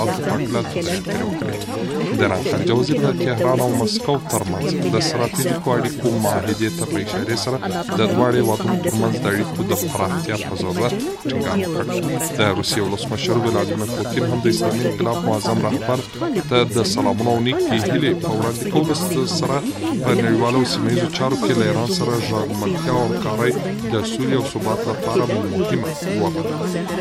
دران خارجه وزیر د تهران او مسکو ترمنځ د ستراتیژیکو اړیکو معاهدې ته په اشارې سره د دواړو هیوادونو ترمنځ د اړیکو د پراختیا په ضرورت ټینګار وکړ. د روسیې ولسمشر ولادیمیر پوتین هم د اسلامي انقلاب معظم رهبر ته د سلامونو او نیکې هیلې په وړاندې کولو سره په نړیوالو او سیمه ییزو چارو کې له ایران سره ژمنتیا او همکارۍ د سولې او ثبات لپاره مهمه وبلله.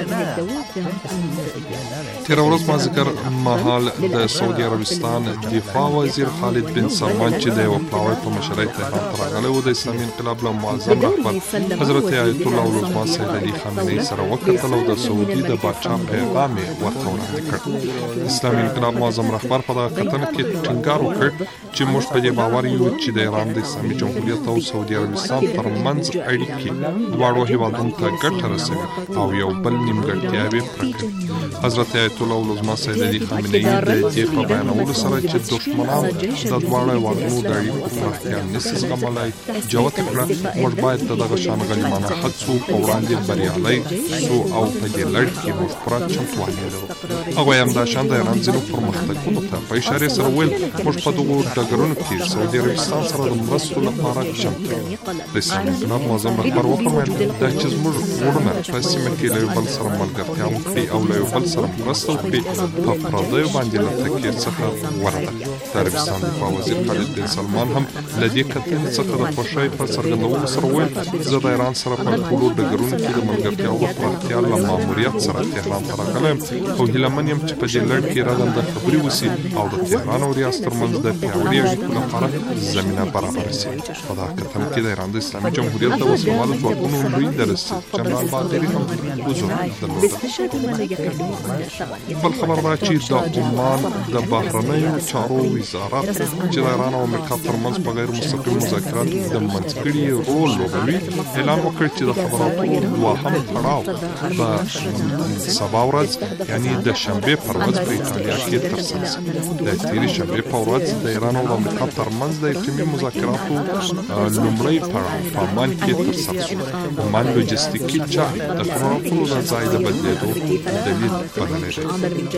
تېره ورځ مازدیګر مهال د سعودي عربستان دفاع وزیر خالد بن سلمان چې د یوه پلاوي په مشرۍ تهران ته راغلی و، د اسلامي انقلاب له معظم رهبر حضرت آیت الله العظمى سید علي خامنه‌ای سره وکتل او د سعودي د پاچا پیغام یې ورته وړاندې کړ. اسلامي انقلاب معظم رهبر په دغه کتنه کې ټینګار وکړ چې موږ په دې باور یو چې د ایران د اسلامي جمهوریت او سعودي عربستان ترمنځ اړیکې دواړو هیوادونو ته ګټه رسوي او یو بل نیمګړتیاوې پوره کوي. حضرت آیت الله العظمى سید علي خامنه‌ای د دې په بیانولو سره چې دښمنان د دواړو هیوادونو د اړیکو پراختیا نشي زغملای جوته کړه، موږ باید د دغه شان غلیمانه هڅو په وړاندې بریالي سو او په دې لړ کې موږ پوره چمتووالی لرو. هغوی همداشان د ایران ځینو پرمختګونو ته په اشارې سره ویل موږ په دغو ډګرونو کې سعودي عربستان سره د مرستو لپاره چمتو یو. د اسلامي انقلاب معظم رهبر وفرمایل دا چې زموږ وروڼه په سیمه کې له یو بل سره ملګرتیا وکړي او له یو بل سره مرسته وکړي په پردیو باندې له تکیې څخه غوره ده. د عربستان دفاع وزیر خالد بن سلمان هم له دې کتنې څخه د خوښۍ په څرګندولو سره ویل زه د ایران سره په ټولو ډګرونو کې د ملګرتیا او پراختیا له ماموریت سره تهران ته راغلی یم او هیله من یم چې په دې لړ کې رغنده خبرې وسي او د تهران او ریاض ترمنځ د پیاوړي اړیکو لپاره زمینه برابره شي. په دغه کتنه کې د ایران د اسلامي جمهوریت د وسلوالو ځواکونو لوی درستي جنرال باقري هم حضور درلوده. بل خبر دا چې د عمان د بهرنیو چارو وزارت چې د ایران او امریکا ترمنځ په غیر مستقیم مذاکراتو د منځګړي رول لوبوي اعلان وکړ چې د خبراتو دوهم پړاو په سبا ورځ یعنی د شنبې پر ورځ په ایټالیا کې ترسره شي. د تیرې شنبې په ورځ د ایران او امریکا ترمنځ د اټومي مذاکراتو لومړی پړاو په عمان کې ترسره شو. عمان لوجستیکي چارې د خبراتو له ځای د بدلېدو دلیل بللی دی.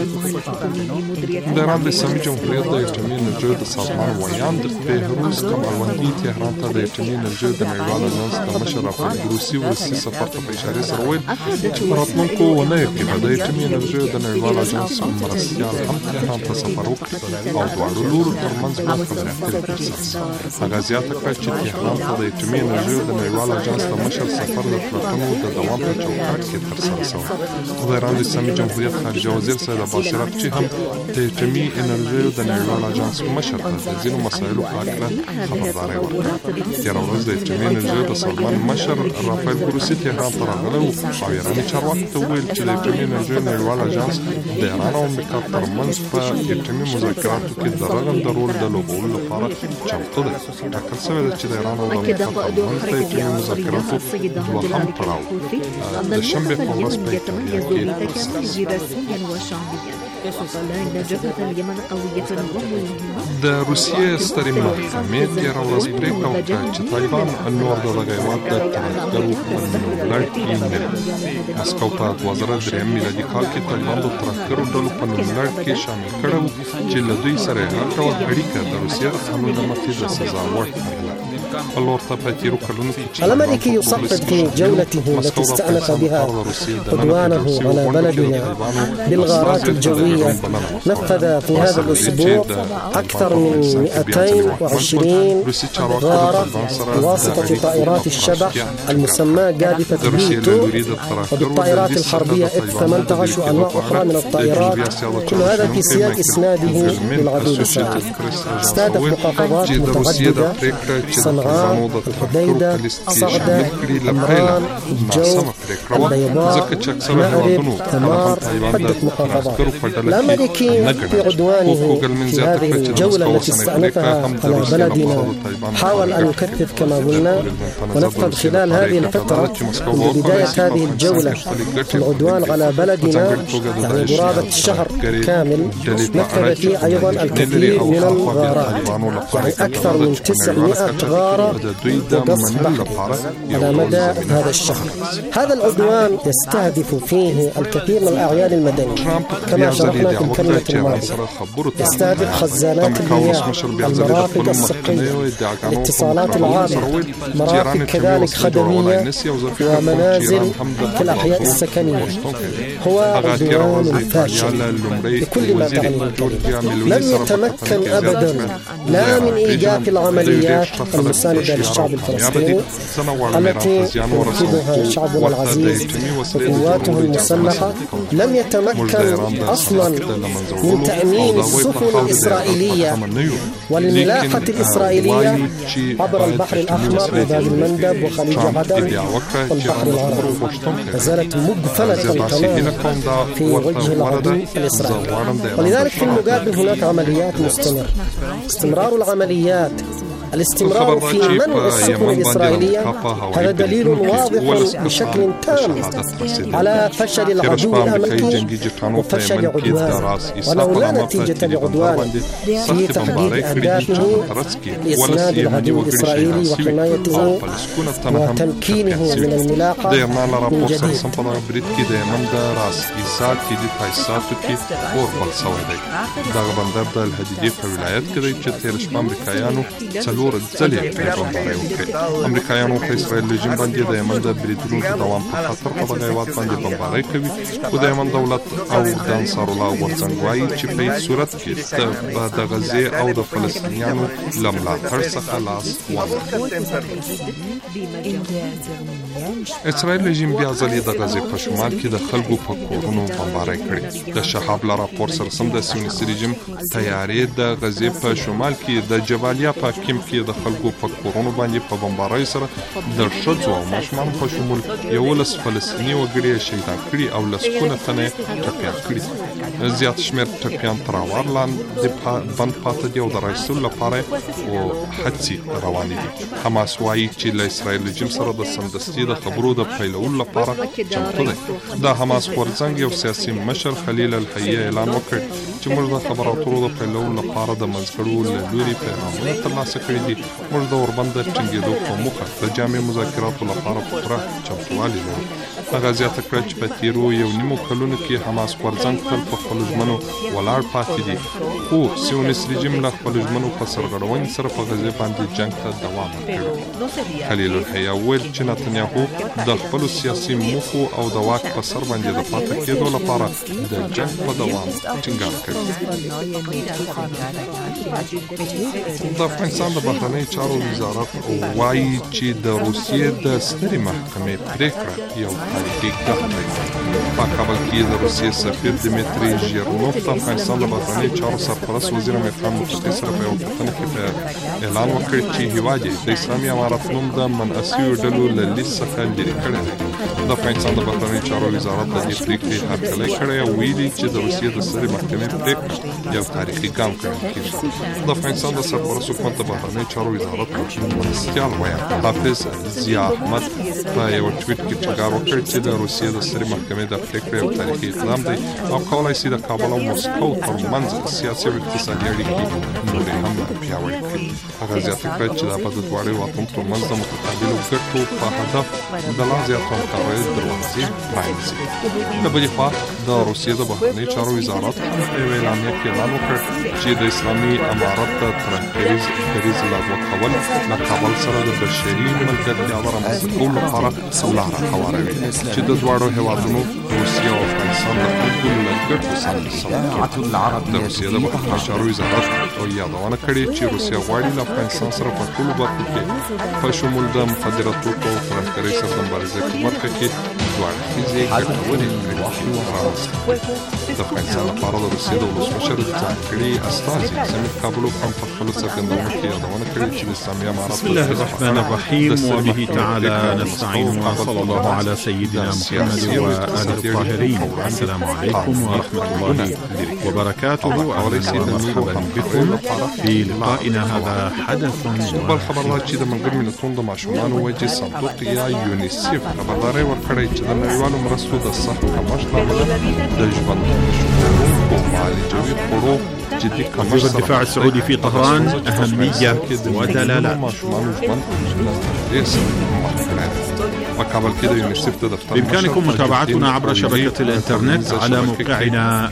د ایران د اسلامي جمهوریت د اټومي انرژۍ د سازمان ویاند بهروز کمالوندي تهران ته د اټومي انرژۍ د نړیوال اژانس د مشر رافایل ګروسي ورسي سفر ته په اشارې سره ویل چې په راتلونکو اونیو کې به د اټومي انرژۍ د نړیوال اژانس مرستیال هم تهران ته سفر وکړي او دواړو لورو ترمنځ به خبرې اترې ترسره شي. هغه زیاته کړه چې تهران ته د اټومي انرژۍ د نړیوال اژانس د مشر سفر د پلټنو د دوام په چوکاټ کې ترسره شوی. د ایران د اسلامي جمهوریت خارجه وزیر سید عباس ارغچی هم د اټومي انرژۍ د نړیوال اژانس مشر ته د ځینو مسایلو په اړه خبرداری ورکړه. تېره ورځ د اټومي انرژۍ د سازمان مشر رافایل ګروسي تهران ته راغلی و او ایراني چارواکو ته وویل چې د اټومي انرژۍ نړیوال اژانس د ایران او امریکا ترمنځ په اټومي مذاکراتو کې د رغنده رول د لوبولو لپاره چمتو دی. ټاکل شوې ده چې د ایران او امریکا ترمنځ د اټومي مذاکراتو دوهم پړاو د شنبې په ورځ په ایټالیا کې ترسره شي. د روسیې سترې محکمې تېره ورځ پرېکړه وکړه چې طالبان نور د دغه هېواد د ترهګرو په نوملړ کې نه وي. مسکو په 2003 میلادي کال کې طالبان د ترهګرو ډلو په نوملړ کې شامل کړی و چې له دوی سره یې هر ډول اړیکه د روسیې د حملو له مخې د سزا وړ ښکارېده. الأمريكي يصفد في جولته التي استأنف بها عدوانه على بلدنا بالغارات الجوية. نفذ في هذا الأسبوع أكثر من 220 غارة بواسطة طائرات الشبح المسماة قاذفة بي-2 وبالطائرات الحربية F-18 وأنواع أخرى من الطائرات، كل هذا في سياق إسناده للعدو الإسرائيلي. استهدف محافظات متعددة: صنعاء، الحديدة، صعدة، عمران، الجوف، البيضاء، مأرب، تمار، عدة محافظات. الأمريكي في عدوانه في هذه الجولة التي استأنفها على بلدنا حاول أن يكثف كما قلنا، ونفذ خلال هذه الفترة منذ بداية هذه الجولة في العدوان على بلدنا يعني قرابة شهر كامل نفذ فيه أيضا الكثير من الغارات، يعني أكثر من 900 غارة الإثارة وقصف بحري على مدى هذا الشهر. هذا العدوان يستهدف فيه الكثير من الأعيان المدنية كما شرحنا في الكلمة الماضية. يستهدف خزانات المياه، المرافق الصحية، الاتصالات العامة، مرافق كذلك خدمية ومنازل في الأحياء السكنية. هو عدوان فاشل بكل ما تعنيه الكلمة. لم يتمكن أبدا لا من إيقاف العمليات المساندة للشعب الفلسطيني التي ينفذها شعبنا العزيز وقواته المسلحة. لم يتمكن أصلا من تأمين السفن الإسرائيلية والملاحة الإسرائيلية عبر البحر الأحمر وباب المندب وخليج عدن والبحر العربي. وزالت مقفلة تماما في وجه العدو الإسرائيلي. ولذلك في المقابل هناك عمليات مستمرة. استمرار العمليات، الاستمرار في منع السفن الإسرائيلية هذا دليل واضح بشكل تام على فشل العدو الأمريكي وفشل عدوانه. ولولا نتيجة لعدوانه في تحقيق أهدافه لإسناد العدو الإسرائيلي وحمايته وتمكينه من الملاحة من جديد. امریکایانو په اسرائیل رژیم باندې د یمن د بریدونو د دوام په خاطر په دغه هیواد باندې بمبارۍ کوي او د یمن دولت او د انصارالله غورځنګ وایي چې په هیڅ صورت کې د غزې او د فلسطینیانو له ملاتړ څخه لاس واخلي. اسرائیل رژیم بیا ځلې د غزې په شمال کې د خلکو په کورونو بمبارۍ کړې. د شهاب له راپور سره سم د سیونیستي رژیم تیارې د غزې په شمال کې د جبالیا په کیم کې د خلکو په کورونو باندې په بمبارۍ سره د ښځو او ماشومانو په شمول 11 فلسطیني وګړي شهیدان کړي او لسګونه تنه ټپیان کړي. زیات شمېر ټپیان تر اوار لاندې بند پاتې دي او د رایسول لپاره او هڅې روانې دي. حماس وایي چې له اسرائیل رژیم سره د سمدستي د خبرو د پیلولو لپاره چمتو دی. د حماس غورځنګ یو سیاسي مشر خلیل الحیه اعلان وکړ چې موږ د خبرو اترو د پیلولو لپاره د منځګړو له لوري پیغامونه ترلاسه کړي دي. موږ د اوربند د ټینګېدو په موخه د جامع مذاکراتو لپاره پوره چمتووالی لرو. هغه زیاته کړه چې په تیرو یو نیمو کلونو کې حماس غورځنګ تل په خپلو ژمنو ولاړ پاتې دي، خو سیونیست رژیم له خپلو ژمنو په سرغړونې سره په غزې باندې جنګ ته دوام ورکړی. خلیل الحیه وویل چې نتنیاهو د خپلو سیاسي موخو او د واک په سر باندې د پاتې کېدو لپاره د جنګ په دوام ټینګار کوي. د افغانستان د بهرنیو چارو وزارت وایي چې د روسیې د سترې محکمې پریکړه یو تاریخي ګټه لري. په کابل کې د روسیې سفیر دمیتری ژیرنوف د افغانستان د بهرنیو چارو سرپرست وزیر امیر خان متقي سره په یوه کتنه کې اعلان وکړ چې هیواد یې د اسلامي امارت نوم د منعسیو ډلو له لیست څخه لرې کړی دی. د افغانستان د بهرنیو چارو وزارت د دې پریکړې هرکلی کړی او ویلي چې د روسیې د سترې محکمې پریکړه یو تاریخي ګام ګڼل کېږي. د افغانستان د سرپرست حکومت د بهرنیو چارو وزارت مرستیال ویان حافظ ضیا احمد په یو ټویټ کې ټینګار وکړ چې د روسیې د سترې محکمې د پریکړې یو تاریخي اقدام دی او کولی شي د کابل او مسکو ترمنځ سیاسي او اقتصادي اړیکې نورې هم پیاوړې کړي. هغه زیاته کړه چې دا به د دواړو هیوادونو ترمنځ د متقابلو ګټو په هدف د لا زیاتو همکاریو دروازې پرانیزي. د بلې خوا د روسیې د بهرنیو چارو وزارت په یوه اعلامیه کې اعلان وکړ چې د اسلامي امارت د ترهګریز دریځ لغوه کول له کابل سره د بشري ملګرتیا رامنځته کولو لپاره لاره هواروي چې د دواړو هیوادونو روسیه او افغانستان د خلکو له ګټو سره سمون کړي. د روسیې د بهرنیو چارو وزارت یادونه کړې چې روسیه غواړي له افغانستان سره په ټولو برخو کې په شمول د مخدره توکو او ترهګرۍ سره د مبارزې په برخه کې دوه اړخیزې ګټورې اړیکې رامنځته کړي. د افغانستان لپاره د روسیې د ولسمشر ځانګړي استازي سمیع کابلوف هم په خپلو څرګندونو کې یادونه کړې چې د اسلامي امارت بسم الله الرحمن الرحیم وبه تعالى نستعين وصلى الله على سيدنا محمد وآله الطاهرين. السلام عليكم ورحمة الله وبركاته. أهلا ومرحبا بكم في لقائنا هذا حدث. بل خبردار چې د ملګرو ملتونو د ماشومانو وجې صندوق یا یونیسیف خبرداری ورکړی چې د نړیوالو مرستو د سخت کمښت له امله د ژوند ژغورونکو معالجوي خوړو وزير الدفاع السعودي في طهران أهمية ودلالات. بإمكانكم متابعتنا عبر شبكة الإنترنت على موقعنا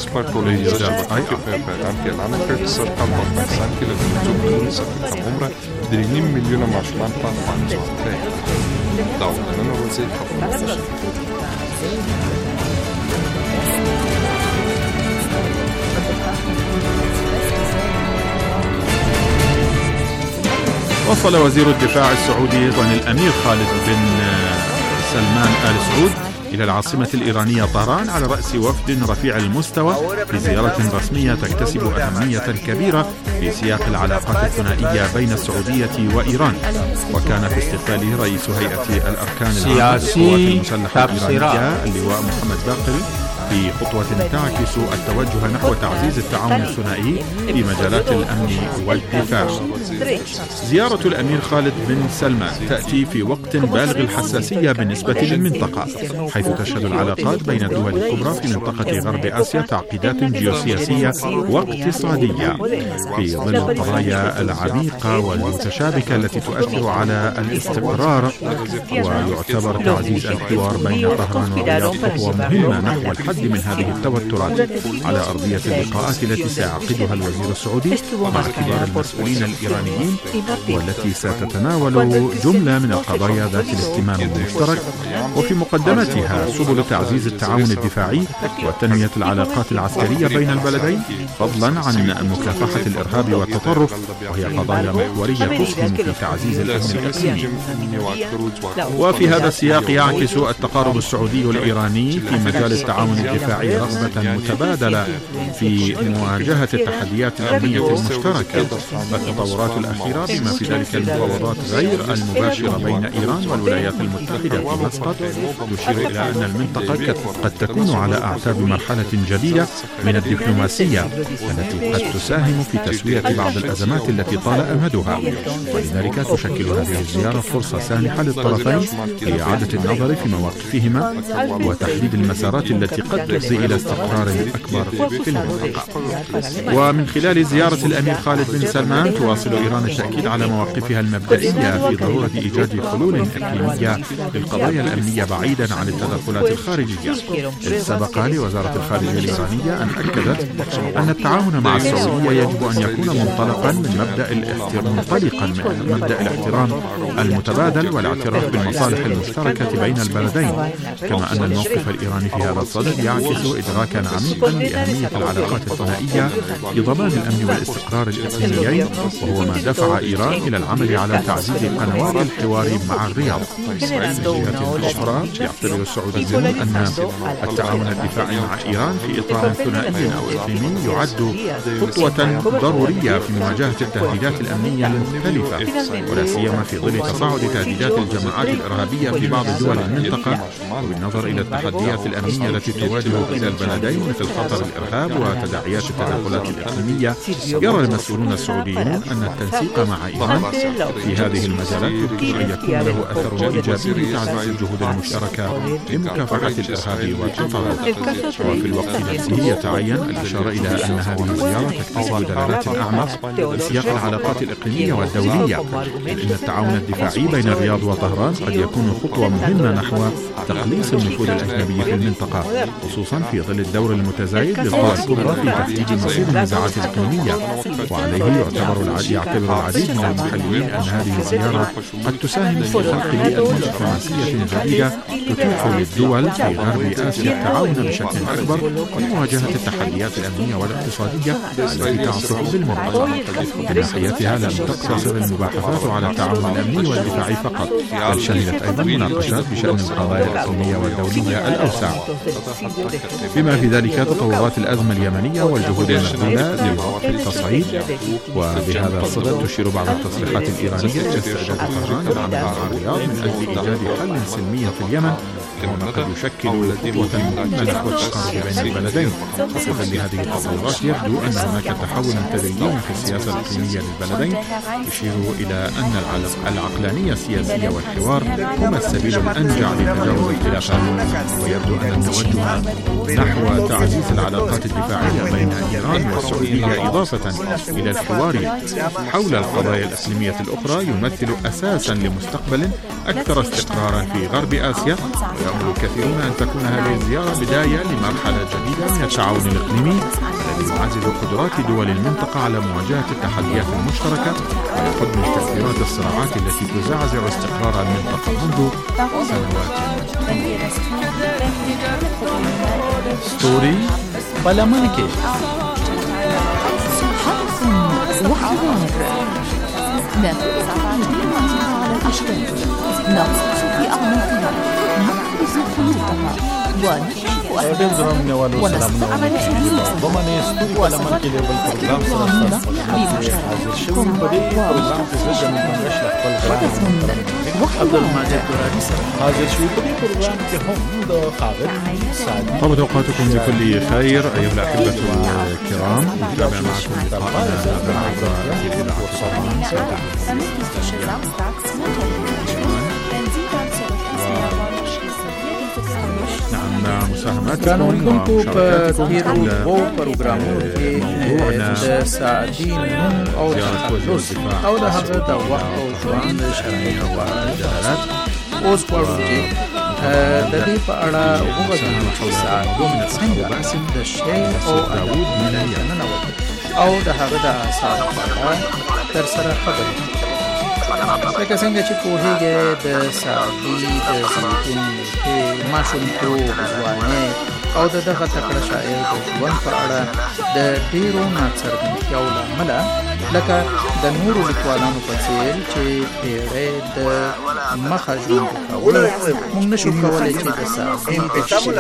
وصل وزير الدفاع السعودي ضمن الأمير خالد بن سلمان آل سعود إلى العاصمة الإيرانية طهران على رأس وفد رفيع المستوى في زيارة رسمية تكتسب أهمية كبيرة في سياق العلاقات الثنائية بين السعودية وإيران. وكان في استقباله رئيس هيئة الأركان السياسي المسلحة الإيرانية اللواء محمد باقر في خطوة تعكس التوجه نحو تعزيز التعاون الثنائي في مجالات الأمن والدفاع. زيارة الأمير خالد بن سلمان تأتي في وقت بالغ الحساسية بالنسبة للمنطقة، حيث تشهد العلاقات بين الدول الكبرى في منطقة غرب آسيا تعقيدات جيوسياسية واقتصادية في ظل القضايا العميقة والمتشابكة التي تؤثر على الاستقرار. ويعتبر تعزيز الحوار بين طهران والرياض خطوة مهمة نحو الحد من هذه التوترات على أرضية اللقاءات التي سيعقدها الوزير السعودي مع كبار المسؤولين الإيرانيين، والتي ستتناول جملة من القضايا ذات الاهتمام المشترك، وفي مقدمتها سبل تعزيز التعاون الدفاعي وتنمية العلاقات العسكرية بين البلدين، فضلا عن مكافحة الإرهاب والتطرف، وهي قضايا محورية تسهم في تعزيز الأمن الإقليمي. وفي هذا السياق يعكس التقارب السعودي الإيراني في مجال التعاون الدفاعي رغبة متبادلة في مواجهة التحديات الأمنية المشتركة. التطورات الأخيرة بما في ذلك المفاوضات غير المباشرة بين إيران والولايات المتحدة في مسقط تشير إلى أن المنطقة قد تكون على أعتاب مرحلة جديدة من الدبلوماسية التي قد تساهم في تسوية بعض الأزمات التي طال أمدها. ولذلك تشكل هذه الزيارة فرصة سانحة للطرفين لإعادة النظر في مواقفهما وتحديد المسارات التي قد تفضي إلى استقرار أكبر في المنطقة. ومن خلال زيارة الأمير خالد بن سلمان تواصل إيران التأكيد على مواقفها المبدئية في ضرورة إيجاد حلول إقليمية للقضايا الأمنية بعيدا عن التدخلات الخارجية. سبق لوزارة الخارجية الإيرانية أن أكدت أن التعاون مع السعودية يجب أن يكون منطلقا من مبدأ الاحترام المتبادل والاعتراف بالمصالح المشتركة بين البلدين، كما أن الموقف الإيراني في هذا الصدد يعكس إدراكا عميقا لأهمية العلاقات الثنائية لضمان الأمن والاستقرار الإقليميين، وهو ما دفع إيران إلى العمل على تعزيز قنوات الحوار مع الرياض. من جهة أخرى يعتبر السعوديون أن التعاون الدفاعي مع إيران في إطار ثنائي أو إقليمي يعد خطوة ضرورية في مواجهة التهديدات الأمنية المختلفة، ولا سيما في ظل تصاعد تهديدات الجماعات الإرهابية في بعض دول المنطقة، وبالنظر إلى التحديات الأمنية التي تواجه كلا البلدين مثل خطر الإرهاب وتداعيات التدخلات الإقليمية. يرى المسؤولون السعوديون أن التنسيق مع إيران في هذه المجالات يمكن أن يكون له أثر إيجابي لتعزيز الجهود المشتركة لمكافحة الإرهاب والتطرف. وفي الوقت نفسه يتعين الإشارة إلى أن هذه الزيارة تكتسب دلالات أعمق في سياق العلاقات الإقليمية والدولية، لأن التعاون الدفاعي بين الرياض وطهران قد يكون خطوة مهمة نحو تقليص النفوذ الأجنبي في المنطقة، خصوصا في ظل الدور المتزايد للقوى الكبرى في تحديد مصير النزاعات الإقليمية. وعليه يعتبر العديد من المحللين أن هذه الزيارة قد تساهم في خلق بيئة دبلوماسية جديدة تتيح للدول في غرب آسيا التعاون بشكل أكبر في مواجهة التحديات الأمنية والاقتصادية التي تعصف بالمنطقة. من ناحيتها لم تقتصر المباحثات على التعاون الأمني والدفاعي فقط، بل شهدت أيضا مناقشات بشأن القضايا الإقليمية والدولية الأوسع، بما في ذلك تطورات الأزمة اليمنية والجهود المبذولة للتصعيد. وبهذا الصدد تشير بعض التصريحات الإيرانية إلى استعداد طهران العمل مع الرياض من أجل إيجاد حل سلمي في اليمن وما قد يشكل خطوة مهمة وتقارب بين البلدين. وفقا لهذه التطورات يبدو أن هناك تحولا تدريجيا في السياسة الإقليمية للبلدين يشير إلى أن العقلانية السياسية والحوار هما السبيل الأنجع لتجاوز الخلافات. ويبدو أن التوجه نحو تعزيز العلاقات الدفاعية بين إيران والسعودية إضافة إلى الحوار حول القضايا الإقليمية الأخرى يمثل أساسا لمستقبل أكثر استقرارا في غرب آسيا. ويأمل الكثيرون أن تكون هذه الزيارة بداية لمرحلة جديدة من التعاون الإقليمي الذي يعزز قدرات دول المنطقة على مواجهة التحديات المشتركة ويحد من تأثيرات الصراعات التي تزعزع استقرار المنطقة منذ سنوات. ستوري بلمانكي نفس على الأشكال نغطس في أعماقها نحرز خيوطها ونكشف أسرارها ونستعمل شريرها ونستطيع طابت أوقاتكم بكل خير أيها الأحبة الكرام. نتابع معكم لقاءنا عبر Kanun kuntu petiru wo programu ke saadin au takhallus au da hada waqtu shuan shar'iyya wa idarat اوس پړوږي د دې په اړه وګورئ ساعتون څنګه د شی او داوود مليانه او د هغه د آثار په اړه تر سره خبرې لکه څنګه چې پوهیږئ د سعدي د زیتون کې ماشومتوب ځوانۍ او د دغه تکړه شاعر د ژوند په اړه د ډیرو ناڅرګندتیاو له امله لکه د نورو لیکوالانو په څېر چې پیړۍ د مخه ژوند کول موږ نشو کولی چې د سعدي د شعر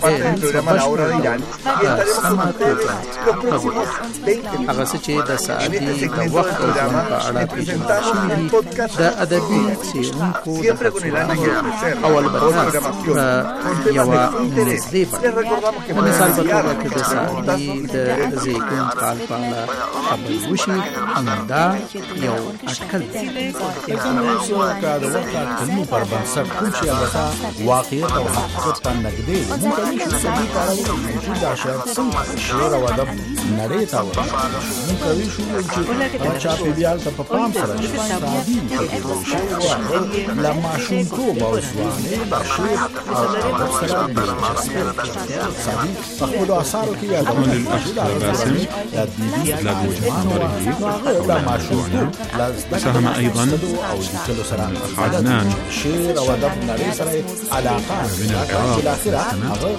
سمه توګه هغه څه چې د سعدي د وخت او ژوند په اړه پېژندل شوي دي د ادبي څېړونکو د هڅونې او البته په یوه نږدې بڼه د مثال په توګه که د سعدي د زیتون کال په اړه خبرې وشي دا یو اټکل دی که د وخت اټکلونو پر بنسټ کوم چې البته واقعیت او حقیقت ته نږدې دی موږ کولی شو سبي کارول چې دا شاعر څنګه شعر او ادب نړۍ ته ورسوي موږ کولی شو چې چاپېریال ته په پام سره سعدي له ماشومتوب او ځوانۍ د شعر او ادب سره سعدي په خپلو اثارو کې یادونه ساهم أيضا عدنان شعر وأدب نړۍ سره علاقه من العراق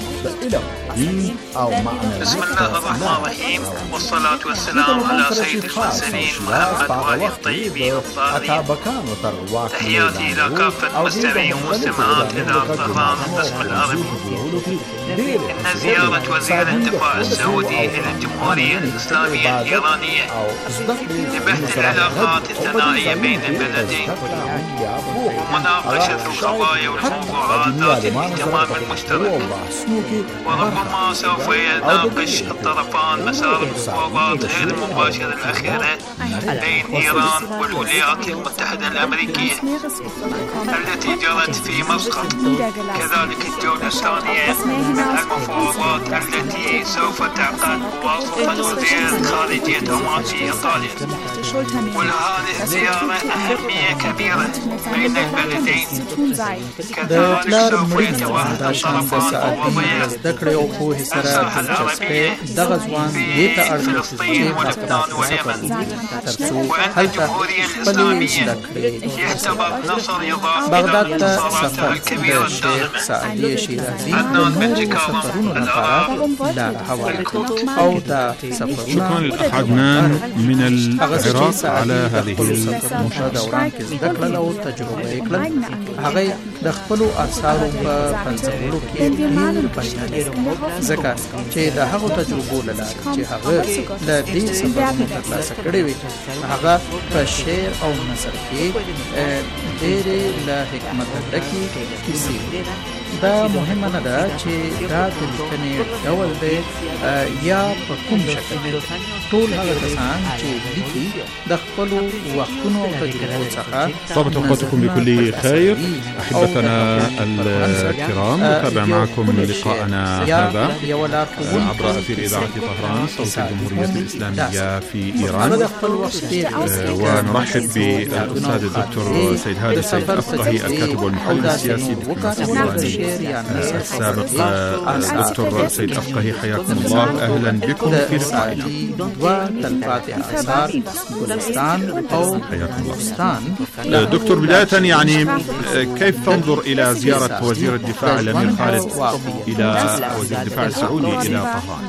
بسم الله الرحمن الرحيم والصلاة والسلام على سيد المرسلين محمد وآله الطيبين الطاهرين. تحياتي إلى كافة المستمعين والمستمعات إلى طهران القسم العربي. إن زيارة وزير الدفاع السعودي إلى الجمهورية الإسلامية الإيرانية لبحث العلاقات الثنائية بين البلدين ومناقشة القضايا والموضوعات ذات الاهتمام المشترك، وربما سوف يناقش الطرفان مسار المفاوضات غير المباشرة الأخيرة بين إيران والولايات المتحدة الأمريكية التي جرت في مسقط. كذلك الجولة الثانية المفاوضات التي سوف تعقد بواسطة وزير خارجية عمان في إيطاليا. ولهذه الزيارة أهمية كبيرة بين البلدين. كذلك سوف يتوحد الطرفان بوضعية الساحة العربية في فلسطين ولبنان واليمن، وأن الجمهورية الإسلامية يعتبر نصر إضافي لانتصاراتها الكبيرة الدائمة. عدنان بن جكارم، العراق. شكرا للأخ عدنان من العراق على هذه هغه د خپل اثارو په فلسفو کې ډېر بشري ځکه چې د هغو تجربو له لارې چې هغه د دې سببونو ترلاسه کړې وي هغه په شعر او نثر کې ډېرې له حکمت ډکې کیسې دا مهمه نه ده چې دا د لیکنې ډول دی یا په کوم شکل. ټول هغه کسان چې لیکي د خپلو وختونو او تجربو څخه. طابت اوقاتكم بكل خير احبتنا الكرام. نتابع معكم لقاءنا هذا عبر اثير اذاعه طهران صوت الجمهوريه الاسلاميه في ايران، ونرحب بالاستاذ الدكتور سيد هادي سيد افقهي الكاتب والمحلل السياسي الدبلوماسي الايراني السابق. الدكتور سيد افقهي حياكم الله، اهلا بكم في لقائنا. دكتور بداية يعني كيف تنظر إلى زيارة وزير الدفاع الأمير خالد إلى وزير الدفاع السعودي إلى طهران؟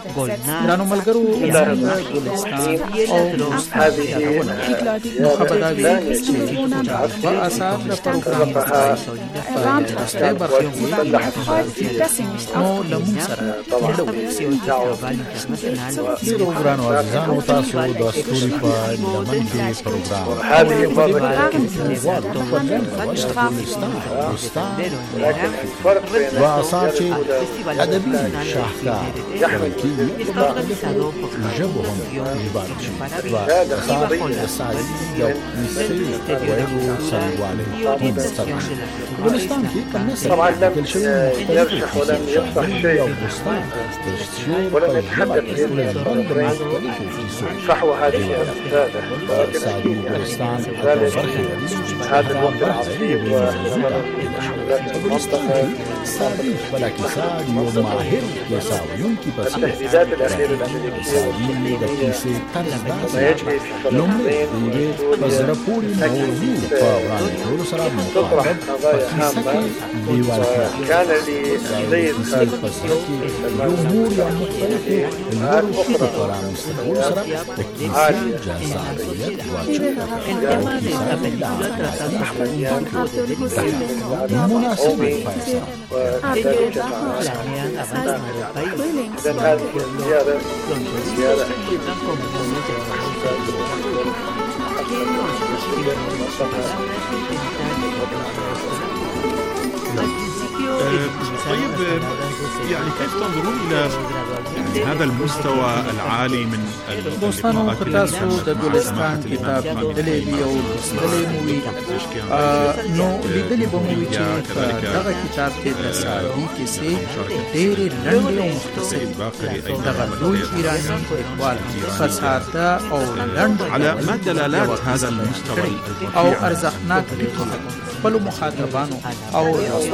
وأصابتي أدبي شاهكار كركية جبهم جبارتي وصاري السعدي يسير ويرو سلواني ولستانكي كالنسر كل شيء يرشح ولم يصح شيء ولم يتحدث صحوة هذه السعدي ولستان هذا الوقت العصيب صديق ولكن سعد يوم ماهر يساوي يمكن بس التهديدات الأخيرة الأمريكية التي ما يجري في فلسطين بزربوري موضوع فوران كل سراب مقارب فكيسكي بيوالكا كان لسيد الجمهور المختلفة الغرب فوران مستقبل سراب فكيسي جازارية وشكرا مناسبة فايسة. طيب يعني كيف تنظرون إلى هذا المستوى العالي من دوستانو کتاسو د ګلستان کتاب لیدلې دی او لیدلې موي نو لیدلې به موي چې دغه کتاب کې د سعدي کیسې ډېرې لنډې او مختصرې دغه لوی ایراني اقبال فساده او لنډ على ما دلالات هذا المستوى او ارزښتناک لیکنه خپل مخاطبانو او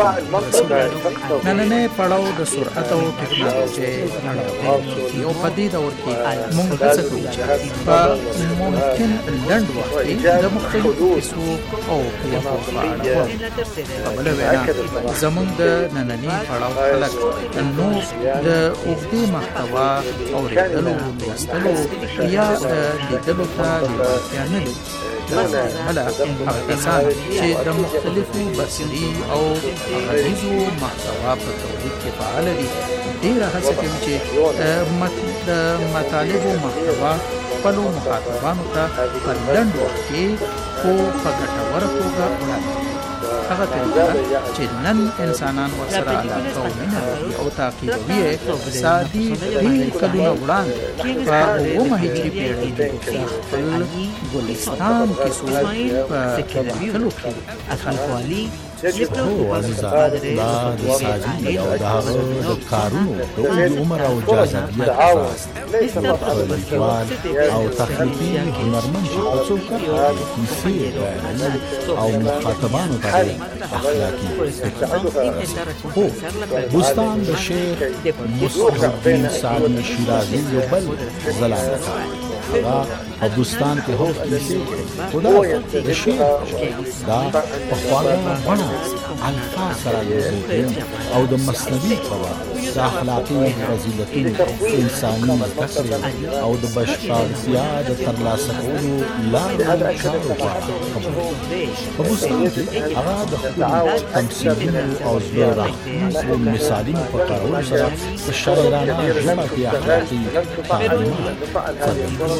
نننې پړاو د سرعت او ټکنالوژي یو په دې دور کې موږ هڅه کوو چې په ممکن لنډ وخت کې د مختلفو کیسو او پیغامونو په اړه خبرې وکړو. زموږ د نننې پړاو خلک نو د اوږدې محتوا اورېدلو، لوستلو یا لیدلو ته لیوالتیا نه لري. هله هغه کسان چې د مختلفو بصري او غږیزو محتوا په تولید کې فعال دي ډېره هڅه کوي چې د مطالبو محتوا خپلو مخاطبانو ته په لنډ وخت کې خو په ګټوره توګه وړاندې کړي. هغه طریقه چې نن انسانان ورسره علاقه او مینه لري او تعقیبوي یې سعدي ډېر کلونه وړاندې په اوومه هجري پېړۍ کې خپل ګلستان کیسو په لیکلو کې خلکوالي هو عزیزان دا د سعدي او د هغه د کارونو د عمر او جاذبیت اساس لیکوال او تخلیقي هنرمند چې په څو کرښو کیسې بیانوي او مخاطبانو ته اخلاقي هو بستان د شیخ مصطفی الدین سعدي شیرازي یو بل ځلانه هغه په بستان کې هو کیسې خدا د شیخ دا په خواږه بڼه الفاظ سره یوځای او د مثنوي په د اخلاقي فضیلتونو انساني مکسر او د بشپړتیا د ترلاسه کولو لارې چارې په بستان کې هغه د خپل تمثیلونو او زړه راښکونکو مثالونو په کارولو سره په شاعرانه ژبه کې اخلاقي تعلیمات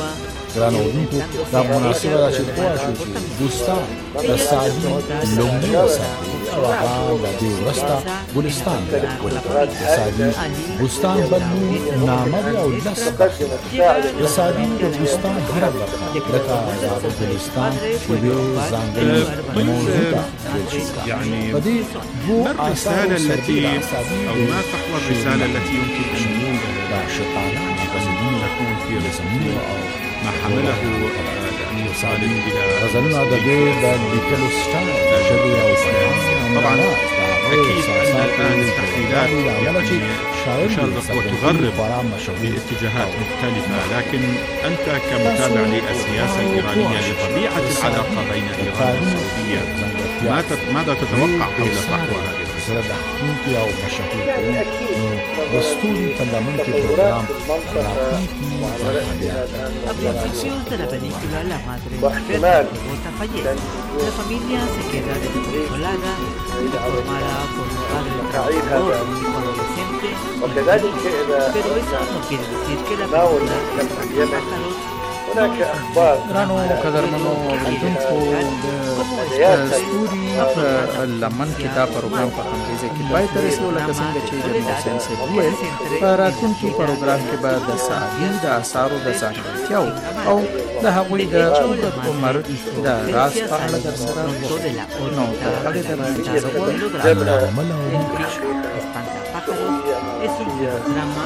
ګران اورونکو دا مناسبه ده چې پوه شو چې بوستان د سعدي لومړی اثر او هغه د دې وروسته ګلستان دی. د سعدي بوستان بدلون نامه دی او لس د سعدي د بوستان هره برخه لکه د ګلستان یوې ځانګړې موضوع ده. يعني ما الرسالة التي أو ما تحوى الرسالة التي يمكن أن نكون في رسمه أو ما حمله الأمير صالح إلى غزلنا أدبية بكل ستايل شبيه أو طبعا أكيد أن الآن التحليلات تشرق وتغرب باتجاهات مختلفة، لكن أنت كمتابع للسياسة الإيرانية لطبيعة العلاقة بين إيران والسعودية ماذا تتوقع حول فحوى هذه الرسالة؟ ممكن أو مشاكل دستوري parlamente program A principios de la película, la madre enferma Bogotá fallece. La familia se queda desconsolada, formada por un padre trabajador y un hijo adolescente. Pero eso no quiere decir que la película Espantapájaros ګرانو قدرمنو اوریدونکو د ستوري په لمن کې دا پروګرام په انګریزي کې پای ته رسیدو، لکه څنګه چې د محسن صاحب وویل په راتلونکي پروګرام کې به د سعدي د آثارو د ځانګړتیاو او د هغوی د اوږد عمر د راز په اړه درسره وغږیږو. نو تر هغې دمه اجازه غواړو Espantapájaros es un drama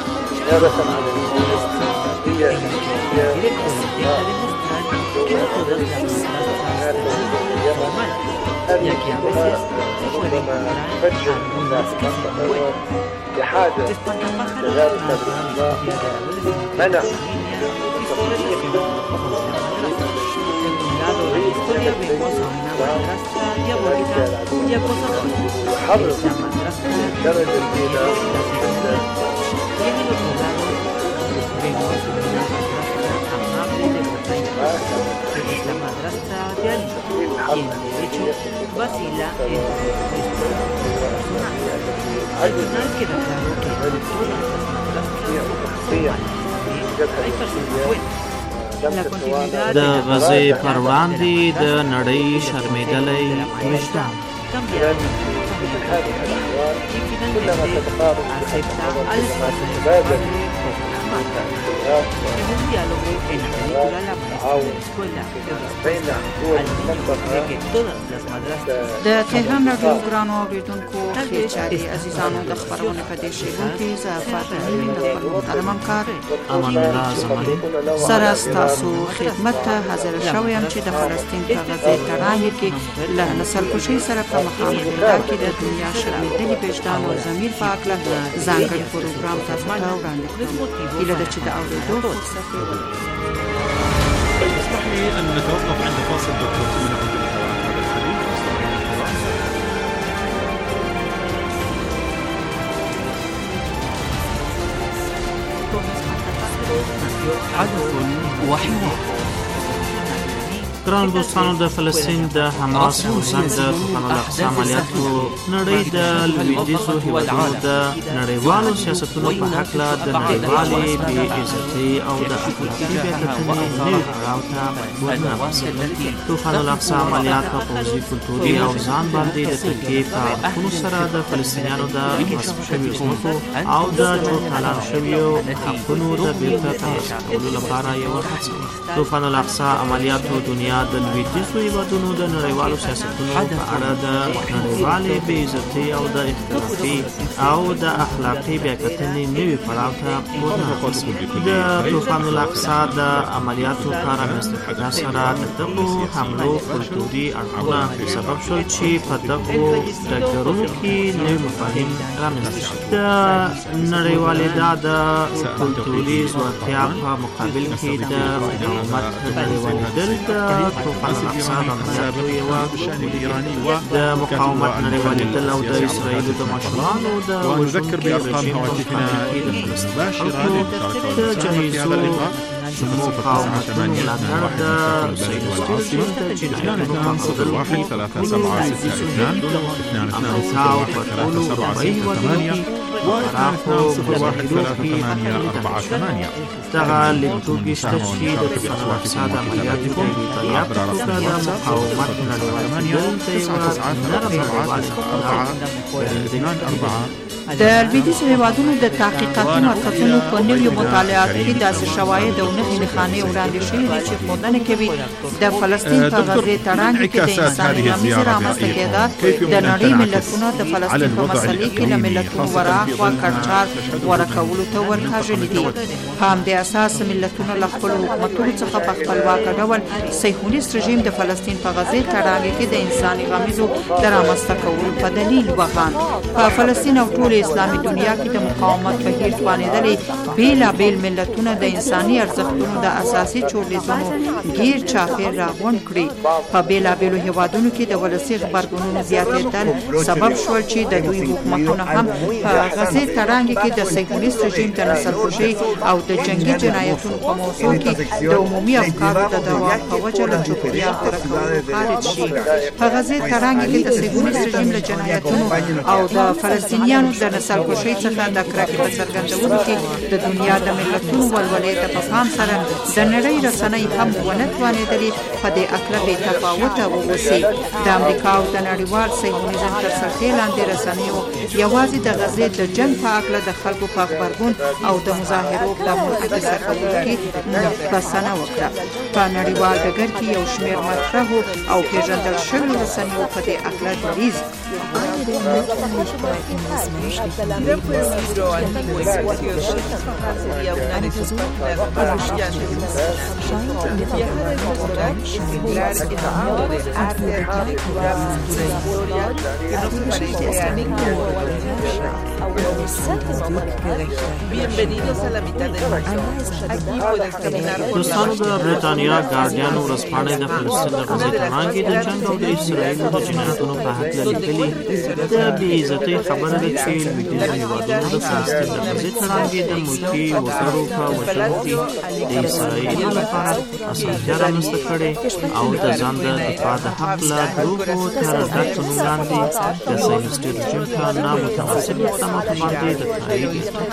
directo intenta demostrar que no todas las cosas son malas, ya que a veces se puede encontrar algunas que son buenas. Espantapájaros narra la historia de adolescentes y sus relaciones con la madrastra. En un lado de la historia vemos a una madrastra diabólica y acosadora. Es la madrastra que es la segunda, y en el otro lado vemos una madrastra amable de montaña, que es la madrastra de Ali, quien de hecho vacila entre estos personajes. Al final queda claro que no todas las madrastras son malas, hay personas buenas. د غزې پر وړاندې د نړۍ شرمېدلی وجدان. En un diálogo en la película, la maestra de la escuela le responde al niño de que todas las madrastras د تهران راډیو ګرانو اوریدونکو خیچاري عزیزانو د خبرونه په دې شیبو کې زه فاطمه د خپل محترم همکار امان الله زماني سره ستاسو خدمت ته حاضر شوم یم چې د فلسطین په غزې تړاو کې له نسل کشي سره په مخامخ کې د دنیا شرمېدلي وجدان او ضمیر په اړه ځانګړی پروګرام تاسو ته وړاندې کوم. هیله ده چې د اوریدو فرصت اسمح لي أن نتوقف عند فاصل دكتور ثم نعود لتوقف هذا الحديث. حدث وحوار. ګران دوستانو، د فلسطین د حماس او زنګ د طوفان الاقصی عملیاتو نړۍ د لویدیځو هیوادونو د نړیوالو سیاستونو په هکله د نړیوالې بې عزتۍ او د اخلاقي بیاکتنې نوي پړاو ته بدلون راوستلی. طوفان الاقصی عملیات په پوځي، کلتوري او ځان باندې د تکیې په اړخونو سره د فلسطینیانو د غصب شویو ځمکو او د چوکاټان شویو حقونو د بیرته ترلاسه کولو لپاره یوه هڅه وه. طوفان الاقصی عملیاتو دنیا د لویدیځو هیوادونو د نړیوالو سیاستونو په اړه د نړیوالې بې عزتۍ او د اختلافي او د اخلاقي بیاکتنې نوي پړاو ته بدلون راوستی. د طوفان الاقصی د عملیاتو په رامنځته کېدا سره د دغو حملو کلتوري اړخونه سبب شول چې په دغو ډګرونو کې نوي مفاهیم رامنځته شول. د نړیوالېدا د کلتوري ځوړتیا په مقابل کې د مقاومت نړیوالېدل د طوفان الاقصی عملیاتو یوه د مقاومت نړیوالېدل او د اسرائیلو د مشرانو د ونذكر بأرقام هواتفنا مباشرة للمشاركة والمساهمة في هذا اللقاء. مقاومة 2-0-1-3-7-6-2 2-2-0-1-3-7-6-8 واتصال 013848 دغه لیکټوګي شته چې د فلسطین د عملیاتو په اړه په مقاومت د لویدیځو هیوادونو د تحقیقاتي مرکزونو په نویو مطالعاتو کې داسې شواهد او نښې نښانې وړاندې شوي دي چې ښودنه کوي د فلسطین په غزې تړاندې کې د انساني غمیزې رامنځته کېدا د نړۍ ملتونو د فلسطین په مسلې کې له ملتونو ورهاخوا کړچار غوره کولو ته ورکاږلي دي. په همدې اساس ملتونه له خپلو حکومتونو څخه په خپلواکه ډول صهیونیست رژیم د فلسطین په غزې تړاندې کې د انساني غمیزو د رامنځته کولو په دلیل وغان په فلسطین او ټول اسلامي دنیا کې د مقاومت بهیر توانېدلې بیلابیل ملتونه د انساني ارزښتونو د اساسي چورلیزونو ګیر چاپېر راغونډ کړي. په بیلابیلو هیوادونو کې د ولسي غبرګونونو زیاتېدل سبب شول چې د دوی حکومتونه هم په غزې تړاندې کې د صهیونیست رژیم د نسلکشۍ او د جنګي جنایتونو په موضوع کې د عمومي افکارو د دوام په وجه له چوپړیال غوره کولو خارج شي. په غزې تړاندې کې د صهیونیست رژیم له جنایتونو او د فلسطینیانو د نسلکشۍ څخه د کرکې په څرګندولو کې د دنیا د ملتونو ولولې ته په پام سره د نړۍ رسنۍ هم ونه توانېدلې په دې هکله بې تفاوته واوسي. د امریکا او د نړیوال صهیونیزم تر سلطې لاندې رسنیو یوازې د غزې د جنګ په هکله د خلکو په غبرګون او د مظاهرو د منعکسه کولو کې بسنه وکړه. په نړیوال ډګر کې یو شمېر مطرحو او پېژندل شویو رسنیو په دې هکله دریځ دوستانو د برېټانیا ګارډیان ورځپاڼې د فلسطین د غزې تړاندې د جنګ او د اسرائیلو د جنایتونو په هکله لیکلي د بې عزتۍ خبره ده چې لویدیځو هېوادونو د فلسطین د غزې تړاندې د ملکي وګړو په وژلو کې د اسرائیلو لپاره اسانتیا رامنځته کړې او د ځان د دفاع د حق له دروغو تر ډک په نوم لاندې د صهیونیستي رژیم په نامتناسب اقداماتو باندې د تایید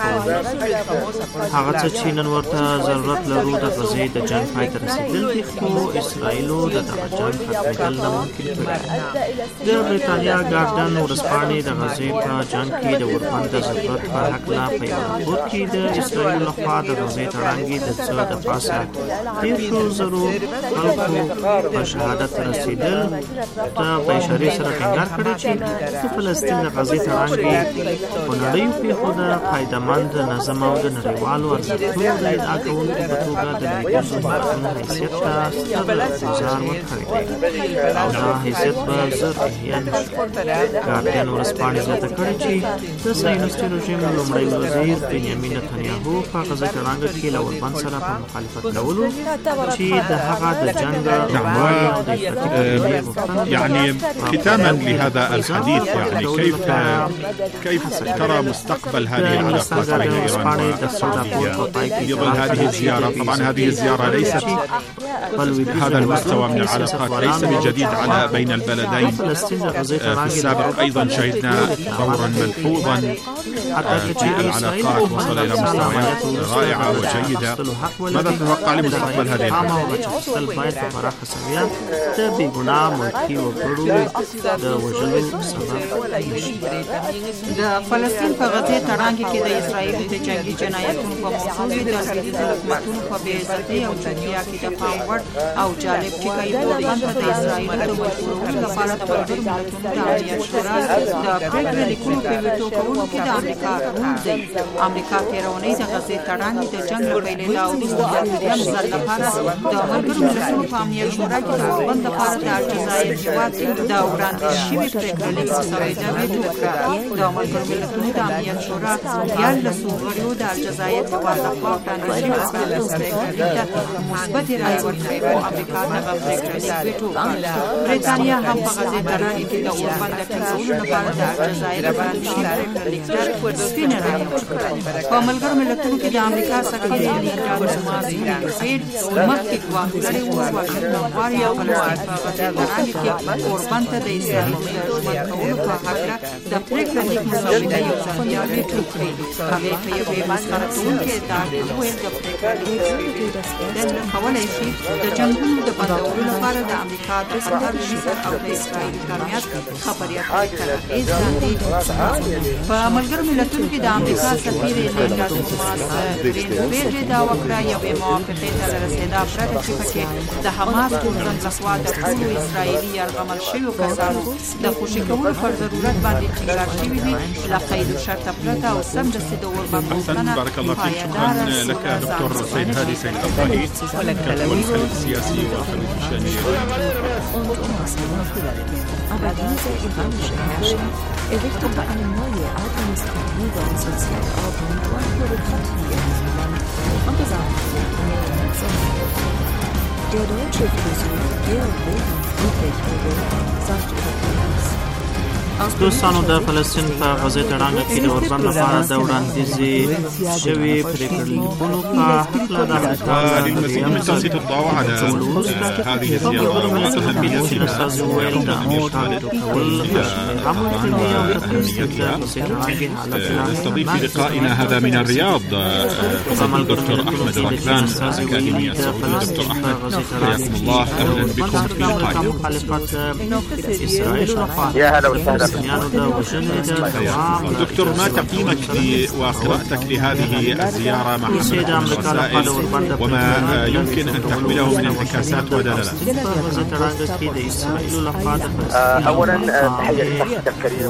هغه څه چې نن ورته ضرورت لرو د غزې د جنګ پای ته رسېدل دي، خو اسرائیلو د دغه جنګ ختمېدل ناممکن کړي. د برېټانیا ګارډین ورځپاڼې د غزې په جنګ کې د اوربند د ضرورت په هکله په یو راپور کې د اسرائیلو لخوا د غزې تړاندې د څه د پاسه 1,000 خلکو په شهادت رسېدل ته په اشارې سره ټینګار کړی چې د فلسطین د غزې تړاندې په نړیو پېښو د قاعدهمند نظم او د نړیوالو ارزښتونو د ادعا کوونکو په توګه د لویدیځو هېوادونو حیثیت ته ستر ګزار ورکړی دی او دا حیثیت به ژر احیا نه شي. ګارډین ورځپاڼې زیاته کړې چې د صهیونیستي رژیم لومړی وزیر بنیامین نتنیاهو په غزې تړاندې کې له اوربند سره په مخالفت کولو چې د هغه د جنګ رواني او د يعني ختاما لهذا الحديث، يعني كيف ترى مستقبل هذه العلاقات بين إيران والسعودية في ظل هذه الزيارة؟ طبعا هذه الزيارة ليست هذا المستوى من العلاقات ليس بجديد على بين البلدين. في السابق أيضا شهدنا دورا ملحوظا في العلاقات وصل إلى مستويات رائعة وجيدة. ماذا تتوقع لمستقبل هذه العلاقات؟ د فلسطین په غزې تړاندې کې د اسرائیل د جنگي جنایتونو په موضوع کې د لویدیځو حکومتونو په بې عزتۍ او چوپتیا کې د پام وړ او جالب ټکی اوربند ته د اسرائیلو د مجبورولو لپاره د ملګرو ملتونو د امنیت شورا د پرېکړې لیکلو په ویټو کولو کې د امریکا رول دی. امریکا تېره اونۍ د غزې تړاندې د جنګ له پیلېدا وروسته د درېیم ځل لپاره د ملګرو ملتونو په امنیت شورا کې د اوربند لپاره د الجزایر هېواد د وړاندیز شوي پرېکړې لیک مسودې ویټو کړه. د ملګرو ملتونو د امنیت شورا 14 غړیو د الجزایر هېواد لخوا وړاندیز شوي پرېکړې لیک ته مثبتې رایې ورکړې او امریکا دغه پرېکړې لیک ویټو کړ. برېټانیا هم په غزې تړاندې کې د اوربند د ټینګولو لپاره د الجزایر باندې لیکټر سپینه رایه ورکړه. په ملګرو ملتونو کې د امریکا سفیر لیکټر ماسید مخکې ګواښ کړی و واشنګټن غواړي او باندې کې اوربان ته د اسرائیل د ورکولو په هکله د پریکړې لیک مسودې یو ځل بیا ویټو کړی. هغې په یو بېبس کارکوونکي دا وویل د پریکړې لیک کولای شي د جنګونو د بندولو لپاره د امریکا د سفر مصر او د اسرائیل ترمنځ خبرې اترې تر اغېز لاندې. په ملګرو ملتونو کې د امریکا سفیر لیکټر توماس ګرینفیلډ دا وکړه یوې موافقې ته رسېدا پرته چې پکې د حماس ګوند لخوا د ټولو اسرائیلي یرغمل شویو کسانو د خوشي کولو پر ضرورت باندې ټینګار شوي وي له قید و شرط پرته او سمدستي د اوربند غوښتنه پایداره لك دكتور سيد هادي سيد الطبري والخبير السياسي والخبير الشامي. Aber diese iranischen Herrscher errichtete eine neue administrative und soziale Ordnung und Bürokratie in diesem Land und beseitigte mehrere Nationen. Der deutsche Philosoph Georg Wilhelm Friedrich Hegel sagt über dies: دوستانو د فلسطین په غزه تړانګه کې د اوربند لپاره د وړاندیزي شوي پریکړلیکونو په هکله د للمزيد من تسليط الضوء على هذه الزيارة وأهميتها نستضيف في لقائنا هذا من الرياض الدكتور أحمد ركلان أكاديمية السعودية. دكتور أحمد حياكم الله، أهلا بكم في لقائنا. يا هلا وسهلا. دكتور، ما تقييمك وقراءتك لهذه الزيارة مع حملة المسائل وما يمكن أن تحمله من انعكاسات ودلالات؟ أولا تحية لشخصك الكريم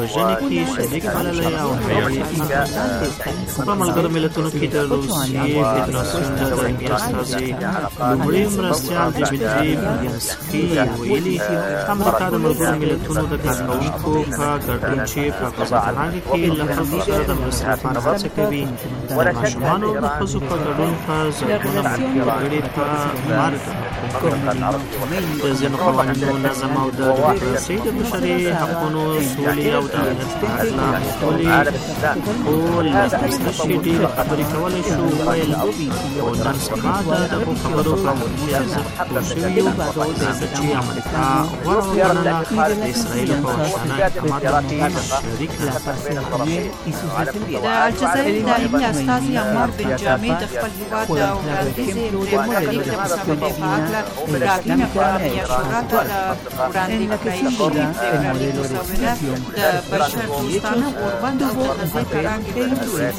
ګډون چې په غزه کې له خلکو سره د مرستې لپاره هڅه کوي. د ماشومانو د ښځو په ګډون په زرګونه وګړي په مبارزه د ځینو قوانینو نظم او د ډیموکراسۍ د بشري حقونو سولې او د عدالت په اړه ټولې له څه ډېرې خبرې کولی شو ویل او نن سبا د دغو خبرو په مهمې ارزښت پوه شوي یو چې امریکا غوره وګڼله د اسرائیلو په وحشانه اقداماتو کې شریک د الجزایر دایمي استازي عمار بن جامع د خپل هیواد د وړاندیزې پریکړلیک د مسودې په هکله راګینه کړه یا شورا ته د وړاندې کړی شوي پریکړلیک مسوده د بشر دوستانه اوربند او غزه تړانګې د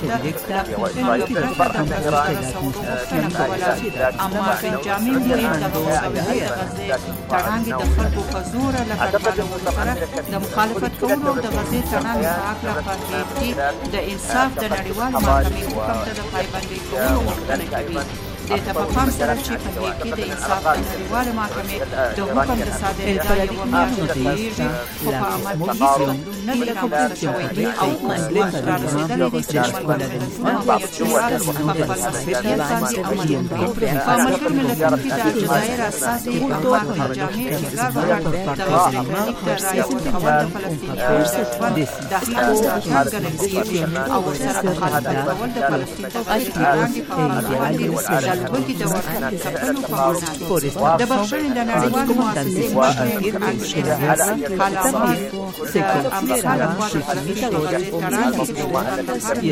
عمار بن جامع ویلي د مسودې د غزه تړانګې د خلکو په زور له کډوالو سره د مخالفت کولو او د غزې تړانګې په هکله په کې د انصاف د نړیوال محکمې حکم ته د پایبندۍ کولو غوښتنه کوي. د تفاهم سره چې په دې کې د انصاف د نړیوال محکمې د حکم د صادرېدا یوه میاشت تېرېږي، خو په عمل کې هېڅ بدلون نه دی رامنځته شوی او معلومات رارسېدلي دي چې د ملګرو ملتونو هوایت شورا په خپل مسؤلیت باندې عمل وکړي. په ملګرو ملتونو کې د الجزایر استازي عمار بن جامع ټینګار وکړ د پریکړلیک د رایې ورکول د فلسطینیانو ژوند د حقونو خلاف ګڼل کېږي او ورسره مخالفت کول د فلسطین د غزې تړانګې په موضوع باندې لوږې د ورکړې کتلو په معنا دی. د بخښنې د نړیوالې مؤسسې مشر حالامات د امریکا لخوا د فلسطین په غزې تړانګې د اوربند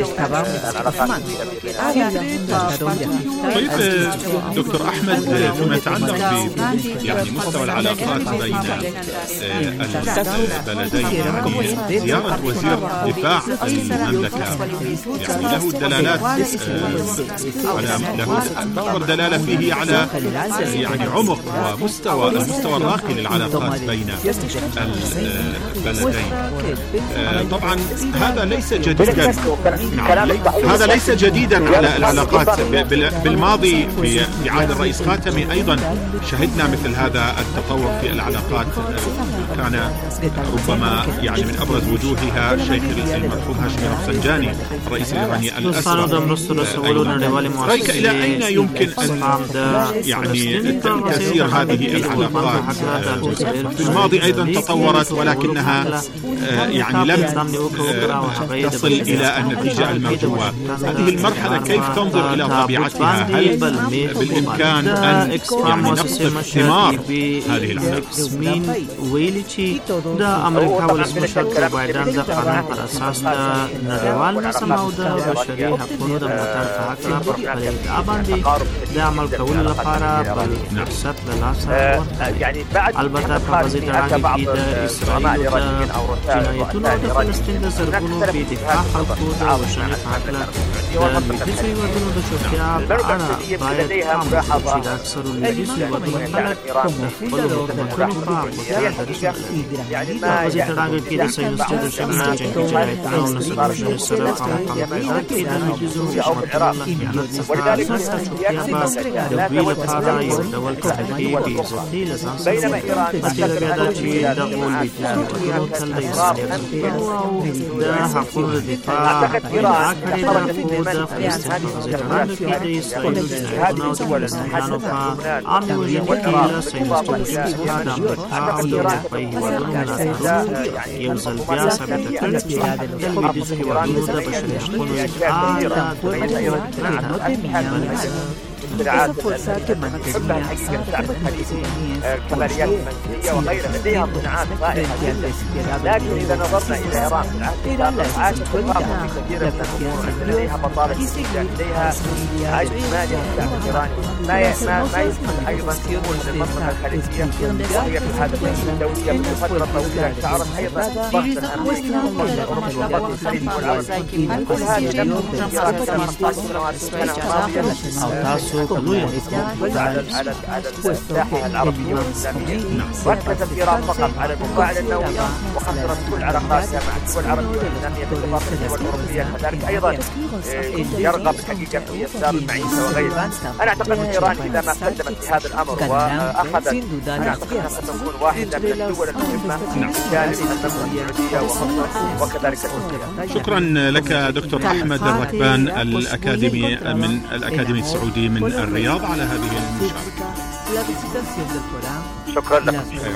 طيب دكتور أحمد، فيما يتعلق يعني مستوى العلاقات بين البلدين، يعني زيارة وزير دفاع المملكة يعني له دلالات له أكبر دلالة فيه على يعني عمق ومستوى الراقي للعلاقات بين البلدين. طبعا هذا ليس جديدا، هذا ليس جديدا على العلاقات. بالماضي في عهد الرئيس خاتمي أيضا شهدنا مثل هذا التطور في العلاقات. كان ربما يعني من أبرز وجوهها الشيخ المرحوم هاشمي رفسنجاني الرئيس الإيراني الأسبق. رأيك إلى أين يمكن أن يعني تسير هذه العلاقات؟ في الماضي أيضا تطورت ولكنها يعني لم تصل إلى النتيجة المرجوة. هذه المرحلة كيف تنظر إلى طبيعتها؟ هل بالإمكان أن يعني نقصف ثمار هذه العلاقة؟ د امریکا ولسمشر جو بایدن د قانون پر اساس د نړیوال نظم او د بشري حقوقو د ملاتړ په هکله پر خپل ادعا باندې د عمل کولو لپاره بل فرصت له لاسه ورکړی. البته په وزیر اعظم کې د اسرائیل د جنایتونو د فلسطین د زرګونو بې دفاع خلکو د وژنې په هکله د لویدیځو هېوادونو د چوپتیا په اړه باید پام وشي چې د اکثرو لویدیځو هېوادونو خلک د خپلو حکومتونو په غوښتنه دریځ لري. وزیر اعظم کې د سیاست د شمال جنګي جنایتونو او نسلونو سره په مقابله کې د لویدیځو هېوادونو خیانت څخه اساسا چوپتیا به د دوی لپاره یو ډول تحریکي بې عزتي له ځان سره نتیجه بیا ده چې دغو لویدیځو هېوادونو تل د انساني ارزښتونو او د حقونو د دفاع ادعا کړې ده، خو د فلسطین په وزیر اعظم کې د اسرائیلو جنایتونو او د فلسطینیانو په عامې وژنې کې له سیاستي رژیم څخه د امریکا او د اروپایي هېوادونو یو ځل بیا ثابته کړې چې د لویدیځو هېوادونو د بشري حقونو ادعا د دروغو esa fuerza que mantenía الكماليات المنزلية وغيرها لديها صناعات رائعة جدا. لكن إذا نظرنا إلى إيران عاشت الغرب في كثير من الأمور، لديها بطالة جديدة، لديها اجتماعية الشعب الإيراني ما يسمح أيضا تكون المنطقة الخليجية وهي في هذا الدولية من فترة طويلة شعرت أيضا ضغطا أمريكا وضغط الخليج والعرب. كل هذا لم يكن في إيران 15 سنوات الماضية على الساحة العربية والإسلامية. ركزت إيران فقط على المفاعل النووي وخسرت كل علاقاتها مع الدول العربية والإسلامية بالإضافة للدول الأوروبية كذلك أيضا يرغب الحقيقة في إصدار المعيشة وغيرها. أنا أعتقد أن إيران إذا ما قدمت في هذا الأمر وأخذت أنا أعتقد أنها ستكون واحدة من الدول المهمة بجانب المملكة السعودية ومصر وكذلك تركيا. شكرا لك دكتور أحمد الركبان الأكاديمي من الأكاديمي السعودي من الرياض على هذه المشاركة. شكرا لك.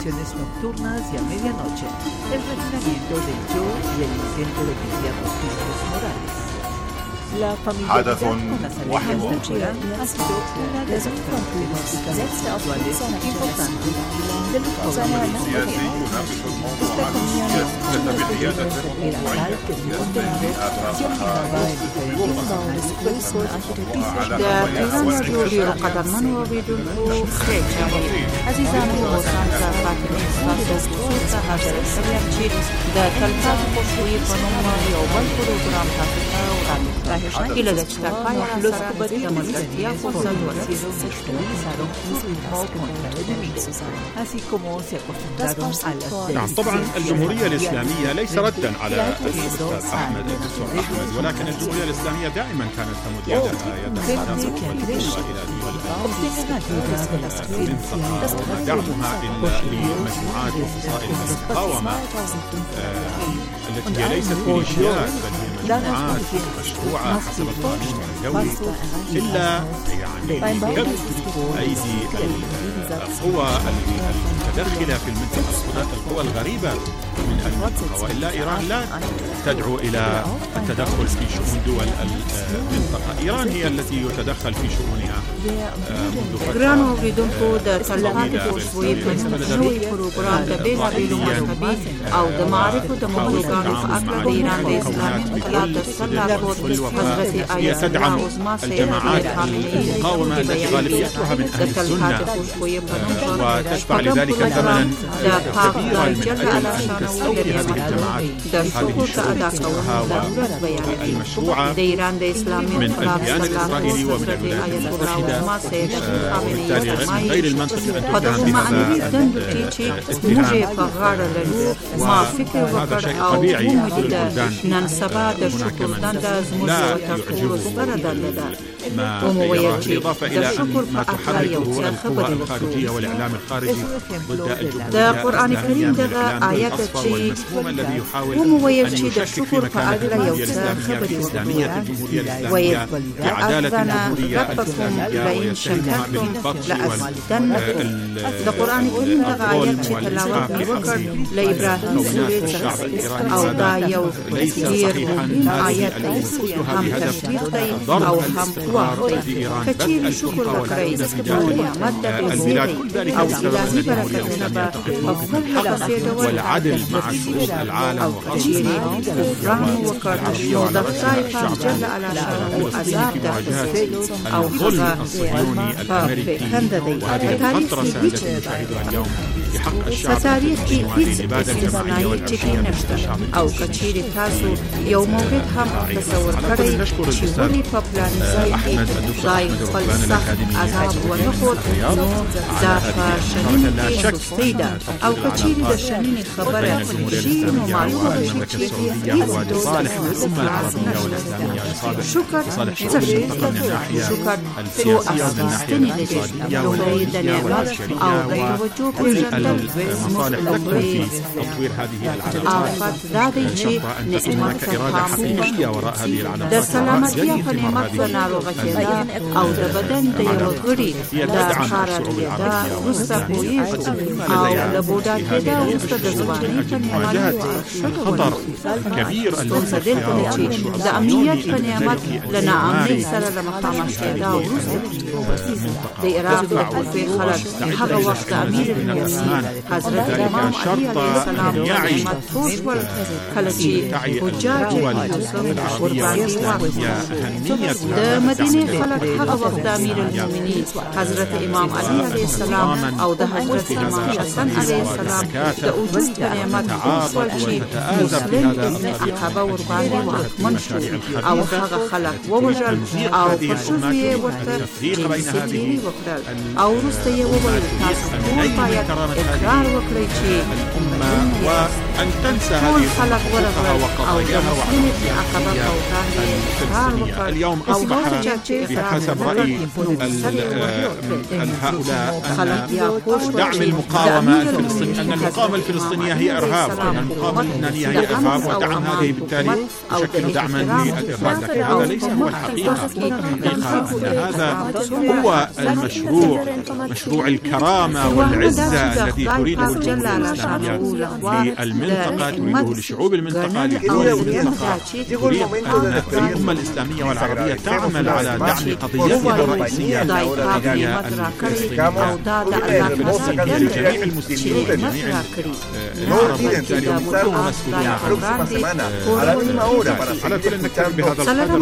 حدث وحوار. السياسي يناقش الموضوع بقيادة موضوعية إلى ذلك ترفع ملكية فرصة نعم طبعا الجمهورية الإسلامية ليس ردا على الأستاذ أحمد الدكتور أحمد، ولكن الجمهورية الإسلامية دائما كانت تمد يدها يد السلام والتوجه إلى دول المنطقة ودعمها لمجموعات وفصائل المقاومة التي هي ليست ميليشيات بل هي مجموعات مشروعة حسب القانون الدولي، إلا يعني كف أيدي القوى المتدخلة في المنطقة، القوى الغريبة من المنطقة، وإلا إيران لا تدعو إلى التدخل في شؤون دول المنطقة. إيران هي التي يتدخل في شؤونها منذ فترة هي تدعم الجماعات المقاومة التي غالبيتها من أهل السنة وتدفع لذلك ثمنا كبيرا من أجل أن تستوفي هذه الجماعات هذه الشروط والمشروعة من الكيان الإسرائيلي ومن الولايات المتحدة، وبالتالي من غير المنطقي أن تتهم بهذا الاتهام، وهذا شيء طبيعي في البلدان هناك من لا يعجبه ما يراه، بالإضافة إلى أن ما تحركه القوى الخارجية والإعلام الخارجي د قران کریم دغه آیت چې ومویل چې د شکر په اړه یو څه خبرې وکړي وایي تعالى ربكم لئن شكرتم لأزيدنكم د قران کریم دغه آیت چې تلاوت وکړ ل ابراهیم سورې څخه او دا یو ډیر مهم آیت دی هم تشویق دی او هم قوت دی کچیر شکر وکړئ نو نعمت د دې او الهي برکتونه به په خپل حق ډول والعدل مع شعوب العالم او کچیر رحم وکړ نو د خدای پاک جل علا شانه عذاب ده او الظلم الصهيوني الامريكي وهذه الفتره التي نشاهدها اليوم بحق الشعب تاریخ کې هیڅ استثنائي ټکی نشته او کچیر تاسو یو موقف هم تصور کړئ چې ولې په پلان ځای کې ځای خپل سخت عذاب ونخود نو دا په شنین کې سستی ده او کچیر د شنین خبره شي نو معلومه شي چې هیڅ لصالح الامه العربيه والاسلاميه لصالح شکر المنطقه من الناحيه السياسيه ومن الناحيه الاقتصاديه والعسكريه او د توجه پرځندل مصالح تكمن في تطوير هذه العلاقات أن تكون هناك إرادة حقيقية وراء هذه العلاقات د سلامتیا په نعمت د ناروغه کېدا او د بدن د یو غړي د خارجیدا وروسته پوهیږي او د بوډا کېدا وروسته د ځوانۍ په نعمت خطر كبير د امنیت په نعمت له ناامنۍ سره له مخامخ کېدا وروسته د عراق په خلک هغه وخت امیر المؤمنین حضرت امام علي عليه السلام مدفوع شول کله چې حجاج قرباني د مدینه خلک هغه وخت امیر المؤمنین حضرت امام علي عليه السلام او د حضرت امام حسن عليه السلام د وجود په نعمت وصول چې مسلم ابن عقبه ورباندې واکمن شو او هغه خلک ووژل او په شوزو یې ورته جنسیتي وکړل او وروسته یې وویل تاسو ټول باید اقرار وکړئ چې وأن تنسى هذه الفترة وقضاياها اليوم أصبح بحسب رأي هؤلاء أن دعم المقاومة الفلسطينية أن المقاومة الفلسطينية هي إرهاب وأن المقاومة اللبنانية هي إرهاب ودعم هذه بالتالي يشكل دعما للإرهاب لكن هذا ليس هو الحقيقة أن هذا هو مشروع الكرامة والعزة الذي تريده الجمهورية الإسلامية للمنطقة تريده لشعوب المنطقة لدول المنطقة تريد أن الأمة الإسلامية والعربية تعمل على دعم قضيتها الرئيسية القضية الفلسطينية لجميع المسلمين جميع العرب وبالتالي هم كلهم مسؤولين على كل نكتفي بهذا القدر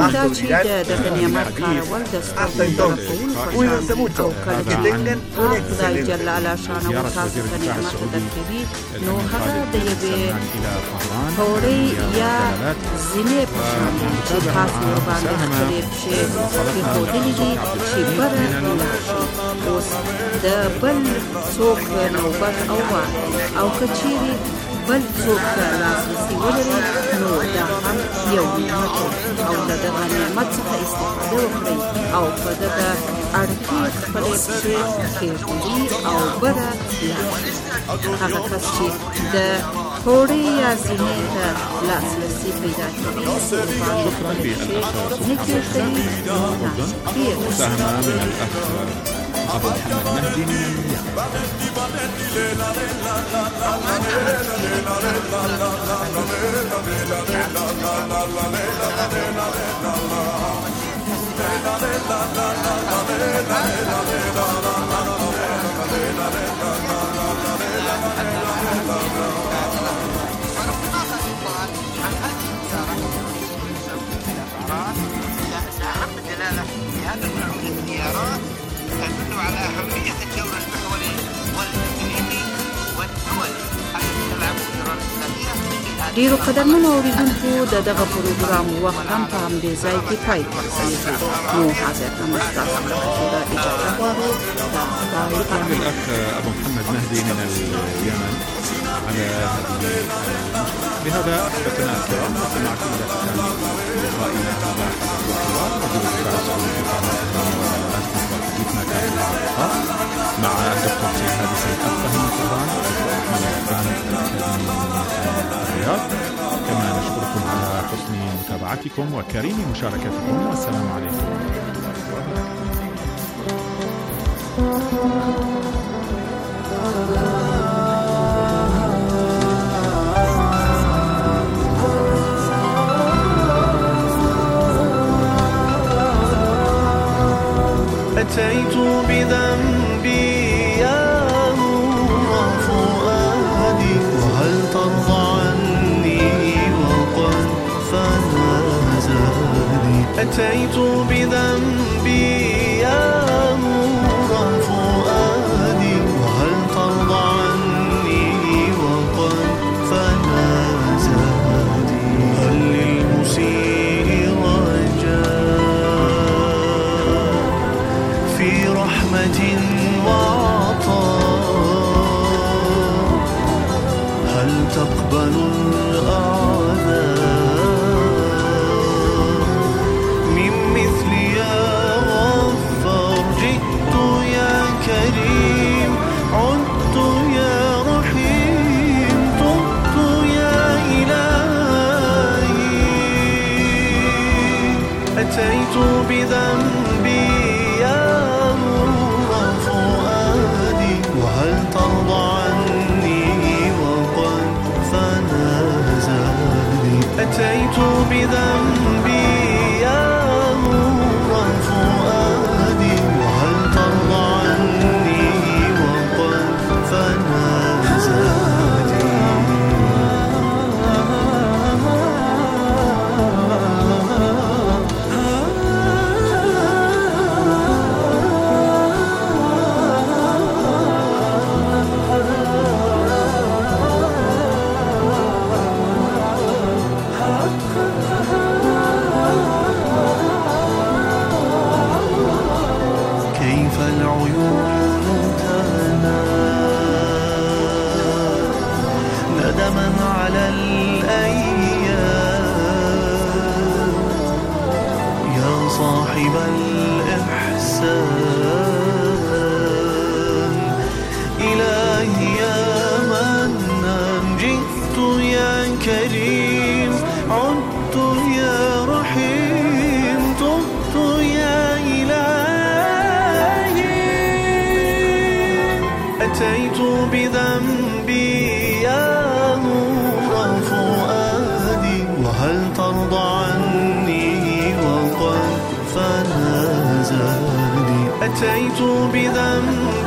جل على شانه وتعالى نعمت الكبير نو هغه د یوې فوري یا زینې په شان چې تاسو ورباندې خپلې پښې کېښودلې دي چې بره اوس د بل څوک نوبت او که چیرې بل څوک لاسرسي ولري نو دا هم یو نعمت او له دغه نعمت څخه استفاده وکړئ او په دغه اړیکې خپلې پښې کېښودي او بره هغه کس چې د فوري یا زینې ته لاسرسي پیدا کوي ورباندې خپلې پښې نه کېښوي مساهمة من الأخ أبو محمد مهدي من هذا النوع من الزيارات تدل على أهمية الدور المحوري والإقليمي والدولي التي تلعب دورا أساسيا. ډیرو قدرمنو اوریدونکو د دغه پروګرام وخت هم په همدې ځای کې پای ته رسېږي نو حاضر هم ستاسو څخه اجازه غواړو الأخ أبو محمد مهدي من اليمن على هذه بهذا أحبتنا الكرام وسمعتم إلى ختام لقائنا هذا مع الدكتور سيد هادي سيد أفهم القرآن الرياض. كما نشكركم على حسن متابعتكم وكريم مشاركتكم، والسلام عليكم ورحمة الله وبركاته. أتيت بذنبي يا نور فؤادي، وهل ترضى عني وقد فنى زادي. أتيت بذنبي يا نور فؤادي، وهل ترضى عني وقد فنى زادي. هل للمسيء في رحمة وعطاء؟ هل تقبل الأعذار من مثلي يا غفار؟ جئت يا كريم، عدت يا رحيم، تبت يا إلهي. أتيت بذنبي يا وهل ترضى عني وقد فنى زادي. أتيت بذنبي يا نور فؤادي، وهل ترضى عني وقد فنى زادي. ندما على الأيام يا صاحب الإحسان. إلهي يا منان، جئت يا كريم، عدت يا رحيم، تبت يا إلهي. أتيت بذنبي يا نور فؤادي، وهل ترضى عني وقد فنى زادي. أتيت بذنبي